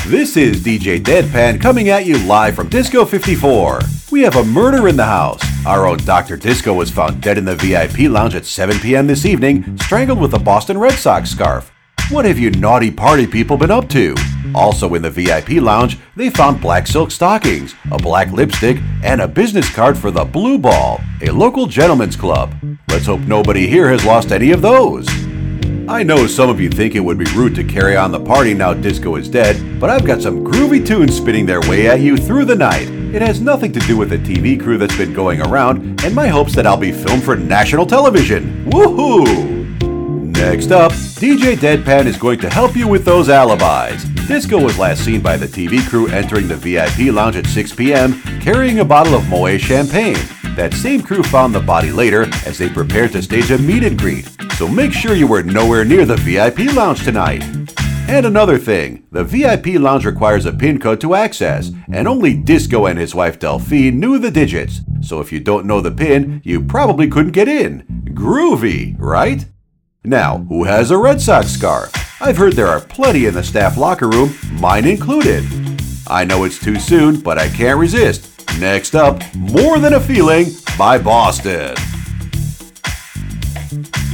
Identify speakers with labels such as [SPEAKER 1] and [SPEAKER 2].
[SPEAKER 1] This is DJ Deadpan coming at you live from Disco 54. We have a murder in the house. Our own Dr. Disco was found dead in the VIP lounge at 7 p.m. this evening, strangled with a Boston Red Sox scarf. What have you naughty party people been up to? Also in the VIP lounge, they found black silk stockings, a black lipstick, and a business card for the Blue Ball, a local gentleman's club. Let's hope nobody here has lost any of those. I know some of you think it would be rude to carry on the party now Disco is dead, but I've got some groovy tunes spinning their way at you through the night. It has nothing to do with the TV crew that's been going around, and my hopes that I'll be filmed for national television. Woohoo! Next up, DJ Deadpan is going to help you with those alibis. Disco was last seen by the TV crew entering the VIP lounge at 6 p.m. carrying a bottle of Moet champagne. That same crew found the body later as they prepared to stage a meet and greet. So make sure you were nowhere near the VIP lounge tonight. And another thing, the VIP lounge requires a PIN code to access, and only Disco and his wife Delphine knew the digits. So if you don't know the PIN, you probably couldn't get in. Groovy, right? Now, who has a Red Sox scarf? I've heard there are plenty in the staff locker room, mine included. I know it's too soon, but I can't resist. Next up, More Than a Feeling by Boston.